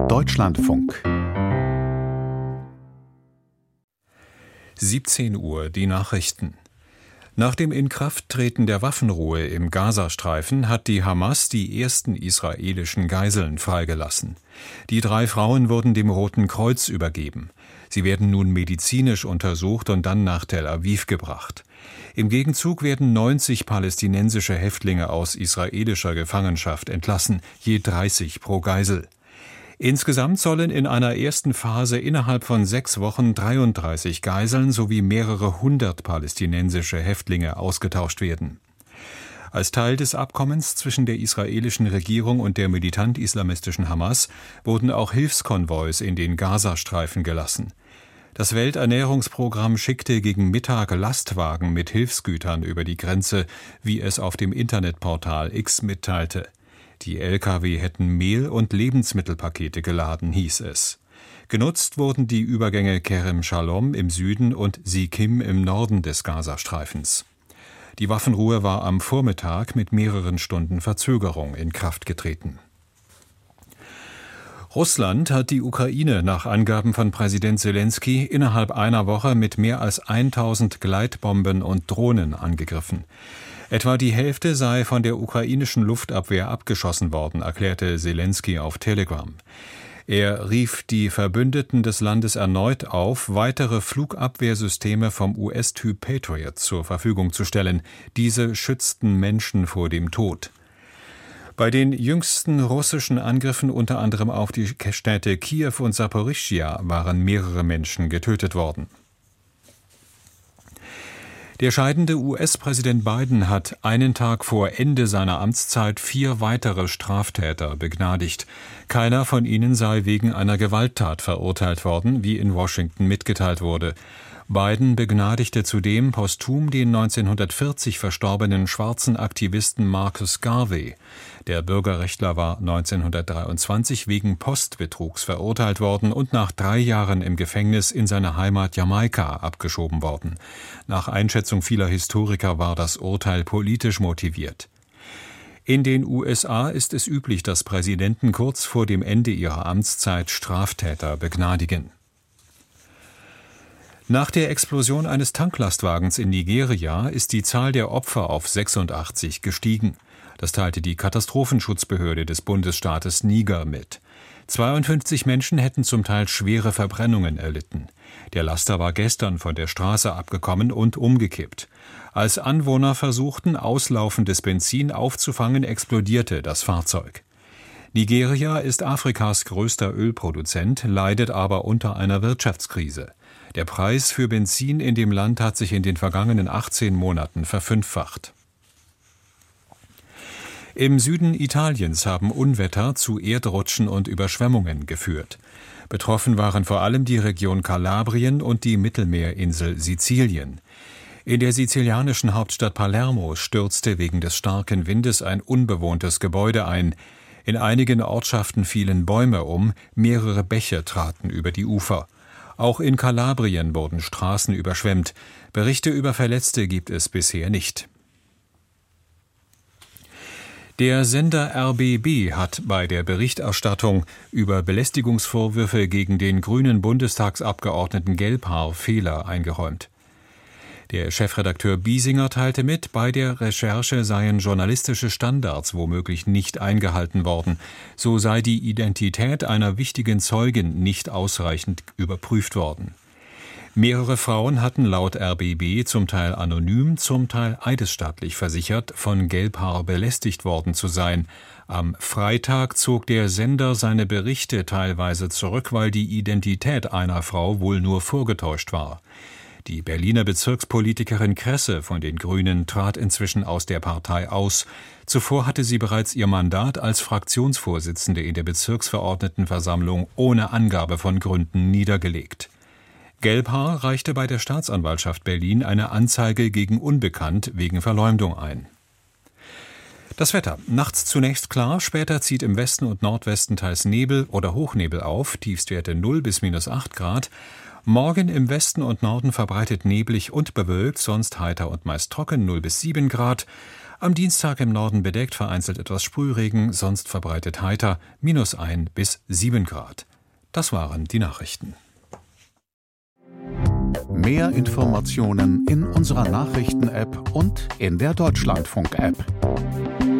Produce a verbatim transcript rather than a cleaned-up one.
Deutschlandfunk. siebzehn Uhr, die Nachrichten. Nach dem Inkrafttreten der Waffenruhe im Gazastreifen hat die Hamas die ersten israelischen Geiseln freigelassen. Die drei Frauen wurden dem Roten Kreuz übergeben. Sie werden nun medizinisch untersucht und dann nach Tel Aviv gebracht. Im Gegenzug werden neunzig palästinensische Häftlinge aus israelischer Gefangenschaft entlassen, je dreißig pro Geisel. Insgesamt sollen in einer ersten Phase innerhalb von sechs Wochen dreiunddreißig Geiseln sowie mehrere hundert palästinensische Häftlinge ausgetauscht werden. Als Teil des Abkommens zwischen der israelischen Regierung und der militant-islamistischen Hamas wurden auch Hilfskonvois in den Gazastreifen gelassen. Das Welternährungsprogramm schickte gegen Mittag Lastwagen mit Hilfsgütern über die Grenze, wie es auf dem Internetportal X mitteilte. Die L K W hätten Mehl- und Lebensmittelpakete geladen, hieß es. Genutzt wurden die Übergänge Kerem Shalom im Süden und Sikim im Norden des Gazastreifens. Die Waffenruhe war am Vormittag mit mehreren Stunden Verzögerung in Kraft getreten. Russland hat die Ukraine nach Angaben von Präsident Selenskyj innerhalb einer Woche mit mehr als tausend Gleitbomben und Drohnen angegriffen. Etwa die Hälfte sei von der ukrainischen Luftabwehr abgeschossen worden, erklärte Selenskyj auf Telegram. Er rief die Verbündeten des Landes erneut auf, weitere Flugabwehrsysteme vom U S-Typ Patriot zur Verfügung zu stellen. Diese schützten Menschen vor dem Tod. Bei den jüngsten russischen Angriffen, unter anderem auf die Städte Kiew und Saporischschja, waren mehrere Menschen getötet worden. Der scheidende U S-Präsident Biden hat einen Tag vor Ende seiner Amtszeit vier weitere Straftäter begnadigt. Keiner von ihnen sei wegen einer Gewalttat verurteilt worden, wie in Washington mitgeteilt wurde. Biden begnadigte zudem posthum den neunzehnhundertvierzig verstorbenen schwarzen Aktivisten Marcus Garvey. Der Bürgerrechtler war neunzehnhundertdreiundzwanzig wegen Postbetrugs verurteilt worden und nach drei Jahren im Gefängnis in seine Heimat Jamaika abgeschoben worden. Nach Einschätzung vieler Historiker war das Urteil politisch motiviert. In den U S A ist es üblich, dass Präsidenten kurz vor dem Ende ihrer Amtszeit Straftäter begnadigen. Nach der Explosion eines Tanklastwagens in Nigeria ist die Zahl der Opfer auf sechsundachtzig gestiegen. Das teilte die Katastrophenschutzbehörde des Bundesstaates Niger mit. zweiundfünfzig Menschen hätten zum Teil schwere Verbrennungen erlitten. Der Laster war gestern von der Straße abgekommen und umgekippt. Als Anwohner versuchten, auslaufendes Benzin aufzufangen, explodierte das Fahrzeug. Nigeria ist Afrikas größter Ölproduzent, leidet aber unter einer Wirtschaftskrise. Der Preis für Benzin in dem Land hat sich in den vergangenen achtzehn Monaten verfünffacht. Im Süden Italiens haben Unwetter zu Erdrutschen und Überschwemmungen geführt. Betroffen waren vor allem die Region Kalabrien und die Mittelmeerinsel Sizilien. In der sizilianischen Hauptstadt Palermo stürzte wegen des starken Windes ein unbewohntes Gebäude ein. In einigen Ortschaften fielen Bäume um, mehrere Bäche traten über die Ufer. Auch in Kalabrien wurden Straßen überschwemmt. Berichte über Verletzte gibt es bisher nicht. Der Sender R B B hat bei der Berichterstattung über Belästigungsvorwürfe gegen den grünen Bundestagsabgeordneten Gelbhaar Fehler eingeräumt. Der Chefredakteur Biesinger teilte mit, bei der Recherche seien journalistische Standards womöglich nicht eingehalten worden. So sei die Identität einer wichtigen Zeugin nicht ausreichend überprüft worden. Mehrere Frauen hatten laut R B B zum Teil anonym, zum Teil eidesstattlich versichert, von Gelbhaar belästigt worden zu sein. Am Freitag zog der Sender seine Berichte teilweise zurück, weil die Identität einer Frau wohl nur vorgetäuscht war. Die Berliner Bezirkspolitikerin Kresse von den Grünen trat inzwischen aus der Partei aus. Zuvor hatte sie bereits ihr Mandat als Fraktionsvorsitzende in der Bezirksverordnetenversammlung ohne Angabe von Gründen niedergelegt. Gelbhaar reichte bei der Staatsanwaltschaft Berlin eine Anzeige gegen Unbekannt wegen Verleumdung ein. Das Wetter. Nachts zunächst klar, später zieht im Westen und Nordwesten teils Nebel oder Hochnebel auf, Tiefstwerte null bis minus acht Grad. Morgen im Westen und Norden verbreitet neblig und bewölkt, sonst heiter und meist trocken null bis sieben Grad. Am Dienstag im Norden bedeckt, vereinzelt etwas Sprühregen, sonst verbreitet heiter, minus ein bis sieben Grad. Das waren die Nachrichten. Mehr Informationen in unserer Nachrichten-App und in der Deutschlandfunk-App.